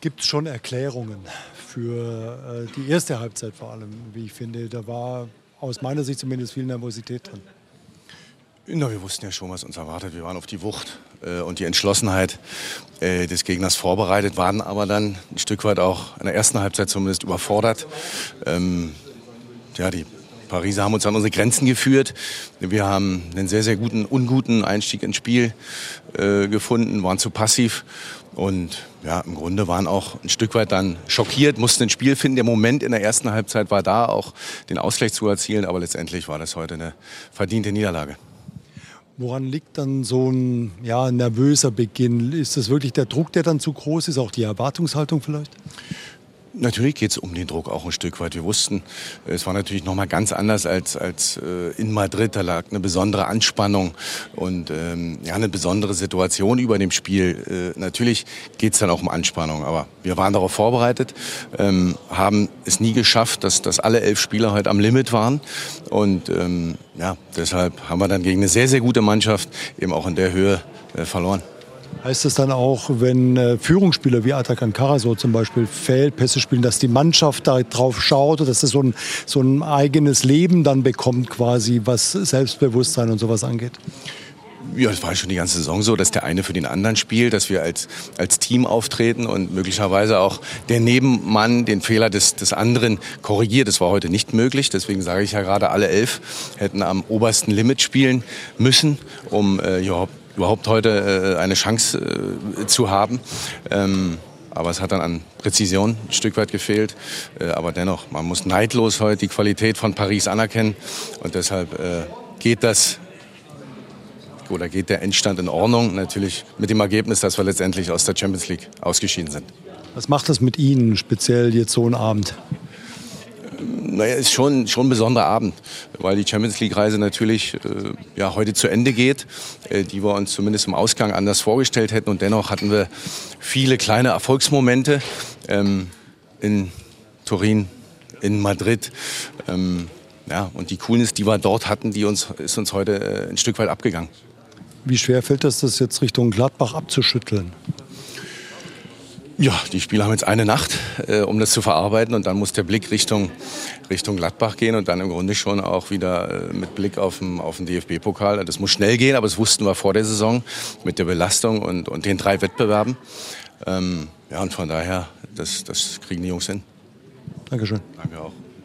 Gibt es schon Erklärungen für die erste Halbzeit vor allem, wie ich finde. Da war aus meiner Sicht zumindest viel Nervosität drin. Na, wir wussten ja schon, was uns erwartet. Wir waren auf die Wucht und die Entschlossenheit des Gegners vorbereitet, waren aber dann ein Stück weit auch in der ersten Halbzeit zumindest überfordert. Die Pariser haben uns an unsere Grenzen geführt. Wir haben einen sehr, sehr unguten Einstieg ins Spiel gefunden, waren zu passiv und ja, im Grunde waren auch ein Stück weit dann schockiert, mussten ein Spiel finden. Der Moment in der ersten Halbzeit war da, auch den Ausgleich zu erzielen, aber letztendlich war das heute eine verdiente Niederlage. Woran liegt dann so ein nervöser Beginn? Ist das wirklich der Druck, der dann zu groß ist, auch die Erwartungshaltung vielleicht? Natürlich geht es um den Druck auch ein Stück weit. Wir wussten, es war natürlich noch mal ganz anders als in Madrid. Da lag eine besondere Anspannung und eine besondere Situation über dem Spiel. Natürlich geht es dann auch um Anspannung, aber wir waren darauf vorbereitet, haben es nie geschafft, dass alle 11 Spieler heute am Limit waren und deshalb haben wir dann gegen eine sehr, sehr gute Mannschaft eben auch in der Höhe verloren. Heißt es dann auch, wenn Führungsspieler wie Atakan Karasor zum Beispiel Fehlpässe spielen, dass die Mannschaft da drauf schaut oder dass es so ein eigenes Leben dann bekommt quasi, was Selbstbewusstsein und sowas angeht? Ja, es war schon die ganze Saison so, dass der eine für den anderen spielt, dass wir als Team auftreten und möglicherweise auch der Nebenmann den Fehler des anderen korrigiert. Das war heute nicht möglich, deswegen sage ich ja gerade, alle 11 hätten am obersten Limit spielen müssen, um überhaupt heute eine Chance zu haben. Aber es hat dann an Präzision ein Stück weit gefehlt. Aber dennoch, man muss neidlos heute die Qualität von Paris anerkennen. Und deshalb geht der Endstand in Ordnung. Natürlich mit dem Ergebnis, dass wir letztendlich aus der Champions League ausgeschieden sind. Was macht das mit Ihnen speziell jetzt so ein Abend? Naja, ist schon ein besonderer Abend, weil die Champions League-Reise natürlich heute zu Ende geht, die wir uns zumindest im Ausgang anders vorgestellt hätten. Und dennoch hatten wir viele kleine Erfolgsmomente in Turin, in Madrid. Und die Coolness, die wir dort hatten, ist uns heute ein Stück weit abgegangen. Wie schwer fällt das jetzt Richtung Gladbach abzuschütteln? Ja, die Spieler haben jetzt eine Nacht, um das zu verarbeiten. Und dann muss der Blick Richtung Gladbach gehen und dann im Grunde schon auch wieder mit Blick auf den DFB-Pokal. Das muss schnell gehen, aber das wussten wir vor der Saison mit der Belastung und den 3 Wettbewerben. Und von daher, das kriegen die Jungs hin. Dankeschön. Danke auch.